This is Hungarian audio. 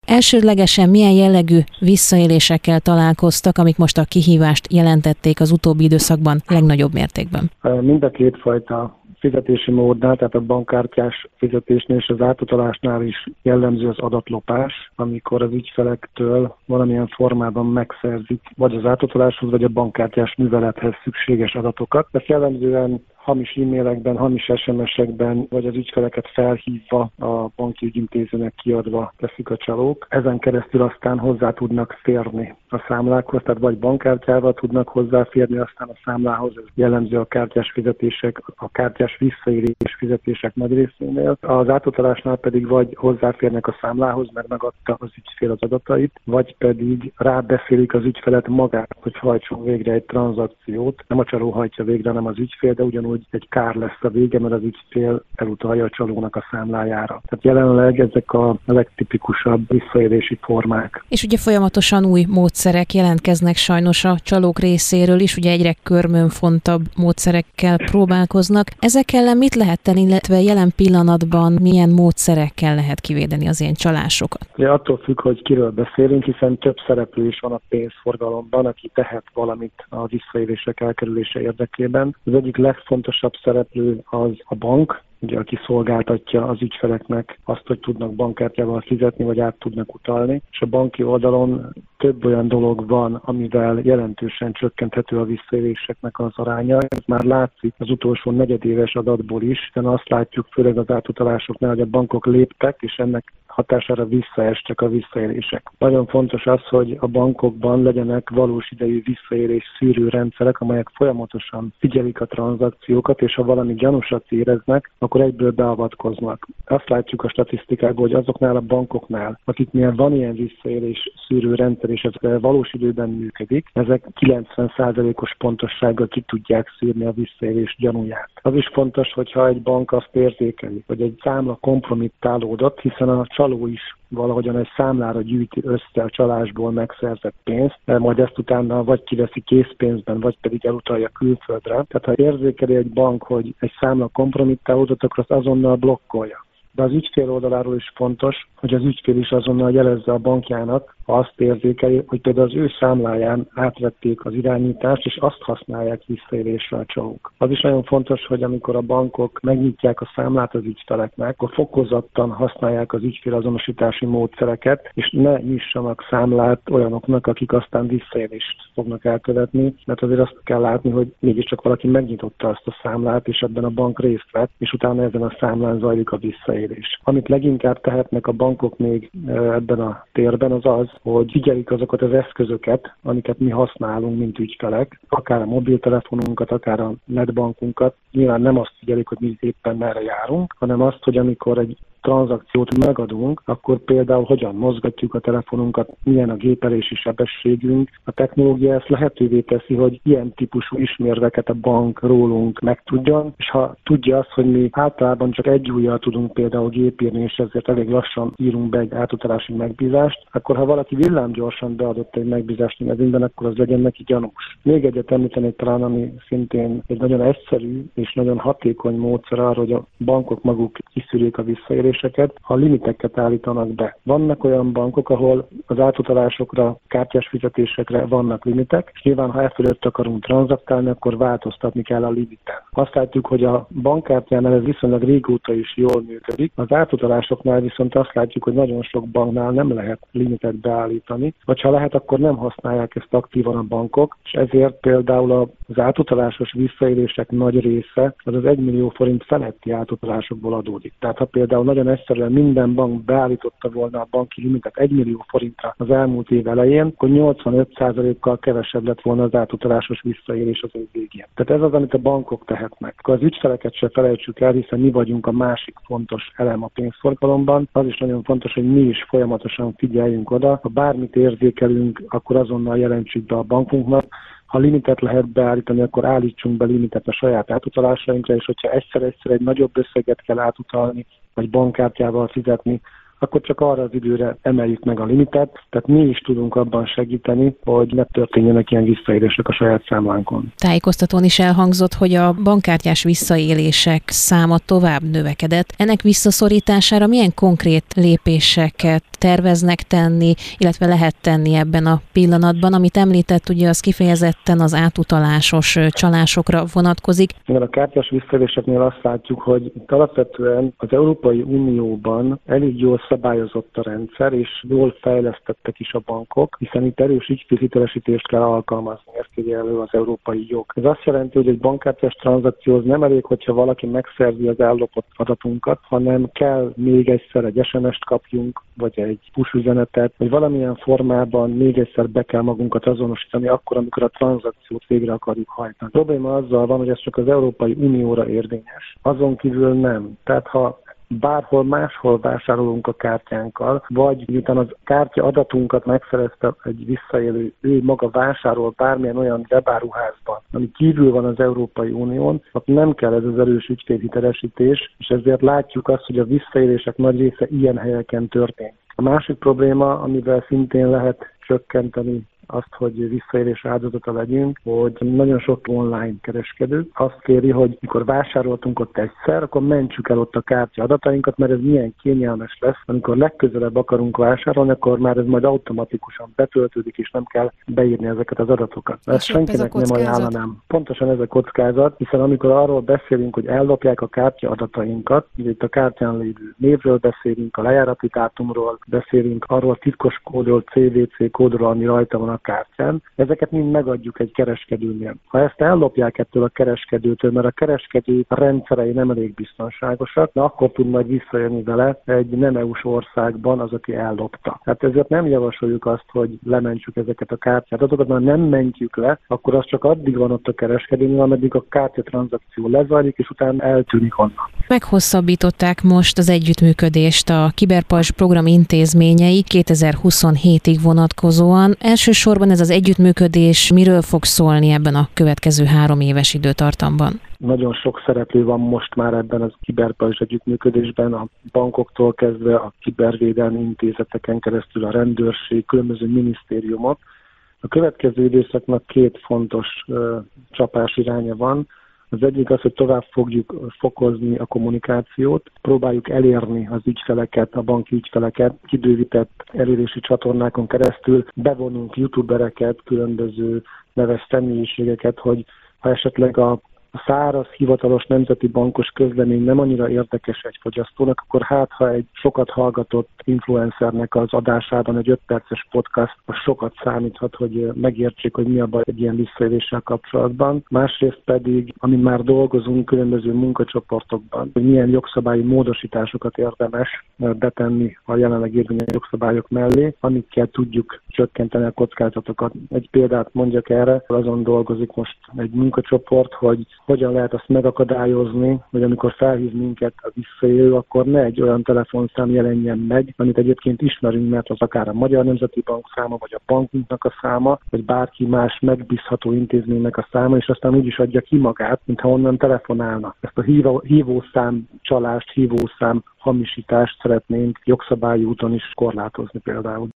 Elsődlegesen milyen jellegű visszaélésekkel találkoztak, amik most a kihívást jelentették az utóbbi időszakban legnagyobb mértékben? Mind a két fajta fizetési módnál, tehát a bankkártyás fizetésnél és az átutalásnál is jellemző az adatlopás, amikor az ügyfelektől valamilyen formában megszerzik vagy az átutaláshoz, vagy a bankkártyás művelethez szükséges adatokat. Ez jellemzően hamis e-mailekben, hamis SMS-ekben, vagy az ügyfeleket felhívva a banki ügyintézőnek kiadva teszik a csalók. Ezen keresztül aztán hozzá tudnak férni a számlákhoz, tehát vagy bankkártyával tudnak hozzáférni aztán a számlához. Ez jellemző a kártyás fizetések, a kártyás visszaélés fizetések nagy részénél. Az átutalásnál pedig vagy hozzáférnek a számlához, mert megadta az ügyfél az adatait, vagy pedig rábeszélik az ügyfelet magát, hogy hajtson végre egy tranzakciót. Nem a csaló hajtja végre, hanem az ügyfél, de ugyanúgy egy kár lesz a vége, mert az ügyfél elutalja a csalónak a számlájára. Tehát jelenleg ezek a legtipikusabb visszaélési formák. És ugye folyamatosan új módszerek jelentkeznek sajnos a csalók részéről is, ugye egyre körmönfontabb módszerekkel próbálkoznak. Ezek ellen mit lehet tenni, illetve jelen pillanatban milyen módszerekkel lehet kivédeni az ilyen csalásokat? Ja, attól függ, hogy kiről beszélünk, hiszen több szereplő is van a pénzforgalomban, aki tehet valamit a visszaélések elkerülése érdekében. Az egyik legfontosabb szereplő az a bank, ugye, aki szolgáltatja az ügyfeleknek azt, hogy tudnak bankkártyával fizetni, vagy át tudnak utalni. És a banki oldalon több olyan dolog van, amivel jelentősen csökkenthető a visszaéléseknek az aránya. Ez már látszik az utolsó negyedéves adatból is, hiszen azt látjuk főleg az átutalásoknál, hogy a bankok léptek, és ennek hatására visszaestek a visszaélések. Nagyon fontos az, hogy a bankokban legyenek valós idejű visszaélés szűrő rendszerek, amelyek folyamatosan figyelik a tranzakciókat, és ha valami gyanúsat éreznek, akkor egyből beavatkoznak. Azt látjuk a statisztikákból, hogy azoknál a bankoknál, akiknél van ilyen visszaélés szűrő rendszer, és ez valós időben működik, ezek 90%-os pontossággal ki tudják szűrni a visszaélés gyanúját. Az is fontos, hogyha egy bank azt érzékeli, hogy egy számla kompromittálódott, hiszen a csaló is valahogyan egy számlára gyűjti össze a csalásból megszerzett pénzt, majd ezt utána vagy kiveszi készpénzben, vagy pedig elutalja külföldre. Tehát ha érzékeli egy bank, hogy egy számla kompromittálódott, akkor azt azonnal blokkolja. De az ügyfél oldaláról is fontos, hogy az ügyfél is azonnal jelezze a bankjának, ha azt érzékeli, hogy például az ő számláján átvették az irányítást, és azt használják visszaélésre a csalók. Az is nagyon fontos, hogy amikor a bankok megnyitják a számlát az ügyfeleknek, akkor fokozottan használják az ügyfélazonosítási módszereket, és ne nyissanak számlát olyanoknak, akik aztán visszaélést fognak elkövetni, mert azért azt kell látni, hogy mégiscsak valaki megnyitotta azt a számlát, és ebben a bank részt vett, és utána ezen a számlán zajlik a visszaélés. Amit leginkább tehetnek a bankok még ebben a térben, az az, hogy figyelik azokat az eszközöket, amiket mi használunk, mint ügyfelek, akár a mobiltelefonunkat, akár a netbankunkat. Nyilván nem azt figyelik, hogy mi éppen merre járunk, hanem azt, hogy amikor egy tranzakciót megadunk, akkor például hogyan mozgatjuk a telefonunkat, milyen a gépelési sebességünk. A technológia ezt lehetővé teszi, hogy ilyen típusú ismérveket a bank rólunk megtudjon, és ha tudja azt, hogy mi általában csak egy ujjal tudunk például gépírni, és ezért elég lassan írunk be egy átutalási megbízást, akkor ha valaki villámgyorsan beadott egy megbízást mezőnyben, akkor az legyen neki gyanús. Még egyet említenék talán, ami szintén egy nagyon egyszerű és nagyon hatékony módszer arra, hogy a bankok maguk kiszűrjék a visszaéléseket, ha limiteket állítanak be. Vannak olyan bankok, ahol az átutalásokra, kártyás fizetésekre vannak limitek, és nyilván, ha e fölött akarunk tranzaktálni, akkor változtatni kell a limiten. Azt látjuk, hogy a bankkártyánál ez viszonylag régóta is jól működik. Az átutalásoknál viszont azt látjuk, hogy nagyon sok banknál nem lehet limitet beállítani, vagy ha lehet, akkor nem használják ezt aktívan a bankok, és ezért például az átutalásos visszaélések nagy része az 1 millió forint feletti átutalásokból adódik. Tehát ha például nagyon egyszerűen minden bank beállította volna a banki limitet 1 millió forintra az elmúlt év elején, akkor 85%-kal kevesebb lett volna az átutalásos visszaélés az év végén. Tehát ez az, amit a bankok tehetnek. Akkor az ügyfeleket se felejtsük el, hiszen mi vagyunk a másik fontos elem a pénzforgalomban. Az is nagyon fontos, hogy mi is folyamatosan figyeljünk oda. Ha bármit érzékelünk, akkor azonnal jelentsük be a bankunknak. Ha limitet lehet beállítani, akkor állítsunk be limitet a saját átutalásainkra, és hogyha egyszer egy nagyobb összeget kell átutalni, vagy bankkártyával fizetni, akkor csak arra az időre emeljük meg a limitet, tehát mi is tudunk abban segíteni, hogy ne történjenek ilyen visszaélések a saját számlánkon. Tájékoztatón is elhangzott, hogy a bankkártyás visszaélések száma tovább növekedett. Ennek visszaszorítására milyen konkrét lépéseket terveznek tenni, illetve lehet tenni ebben a pillanatban? Amit említett, ugye az kifejezetten az átutalásos csalásokra vonatkozik. A kártyás visszaéléseknél azt látjuk, hogy itt alapvetően az Európai Unióban elég jól szabályozott a rendszer, és jól fejlesztettek is a bankok, hiszen itt erős ügyfélhitelesítést kell alkalmazni, ezt írja elő az európai jog. Ez azt jelenti, hogy egy bankkártyás tranzakcióhoz nem elég, hogyha valaki megszerzi az ellopott adatunkat, hanem kell még egyszer egy SMS-t kapjunk, vagy egy push üzenetet, vagy valamilyen formában még egyszer be kell magunkat azonosítani akkor, amikor a tranzakciót végre akarjuk hajtani. A probléma azzal van, hogy ez csak az Európai Unióra érvényes. Azon kívül nem. Tehát ha bárhol máshol vásárolunk a kártyánkkal, vagy miután az kártya adatunkat megszerezte egy visszaélő, ő maga vásárol bármilyen olyan webáruházban, ami kívül van az Európai Unión, akkor nem kell ez az erős ügyfélhitelesítés, és ezért látjuk azt, hogy a visszaélések nagy része ilyen helyeken történik. A másik probléma, amivel szintén lehet csökkenteni azt, hogy visszaélés áldozata legyünk, hogy nagyon sok online kereskedő azt kéri, hogy mikor vásároltunk ott egyszer, akkor mentsük el ott a kártya adatainkat, mert ez milyen kényelmes lesz. Amikor legközelebb akarunk vásárolni, akkor már ez majd automatikusan betöltődik, és nem kell beírni ezeket az adatokat. Ezt senkinek nem ajánlanám. Pontosan ez a kockázat, hiszen amikor arról beszélünk, hogy ellopják a kártya adatainkat, ugye itt a kártyán lévő névről beszélünk, a lejárati dátumról beszélünk, arról a titkos kódról, CVC kódról, ami rajta van a kártyán, ezeket mind megadjuk egy kereskedőnél. Ha ezt ellopják ettől a kereskedőtől, mert a kereskedő rendszerei nem elég biztonságosak, akkor tud majd visszajönni vele egy nem EU-s országban az, aki ellopta. Tehát ezért nem javasoljuk azt, hogy lementsük ezeket a kártyadatokat, mert nem mentjük le, akkor az csak addig van ott a kereskedőnél, ameddig a kártyatranzakció lezajlik, és utána eltűnik onnan. Meghosszabbították most az együttműködést a Kiberpajzs program intézményei 2027-ig vonatkozóan. Elsősorban ez az együttműködés miről fog szólni ebben a következő 3 éves időtartamban? Nagyon sok szereplő van most már ebben az Kiberpajzs együttműködésben, a bankoktól kezdve a kibervédelmi intézeteken keresztül a rendőrség, különböző minisztériumok. A következő időszaknak 2 fontos csapás iránya van. Az egyik az, hogy tovább fogjuk fokozni a kommunikációt, próbáljuk elérni az ügyfeleket, a banki ügyfeleket, kibővített elérési csatornákon keresztül, bevonunk youtubereket, különböző neves személyiségeket, hogy ha esetleg a száraz, hivatalos nemzeti bankos közlemény nem annyira érdekes egy fogyasztónak, akkor ha egy sokat hallgatott influencernek az adásában egy 5 perces podcast, az sokat számíthat, hogy megértsék, hogy mi a baj egy ilyen visszaéléssel kapcsolatban. Másrészt pedig, amin már dolgozunk különböző munkacsoportokban, hogy milyen jogszabályi módosításokat érdemes betenni a jelenleg érvényes jogszabályok mellé, amikkel tudjuk csökkenteni a kockázatokat. Egy példát mondjak erre, azon dolgozik most egy munkacsoport, hogy hogyan lehet azt megakadályozni, hogy amikor felhív minket a visszaélő, akkor ne egy olyan telefonszám jelenjen meg, amit egyébként ismerünk, mert az akár a Magyar Nemzeti Bank száma, vagy a bankunknak a száma, vagy bárki más megbízható intézménynek a száma, és aztán úgy is adja ki magát, mintha onnan telefonálna. Ezt a hívószám csalást, hívószám hamisítást szeretnénk jogszabályi úton is korlátozni például.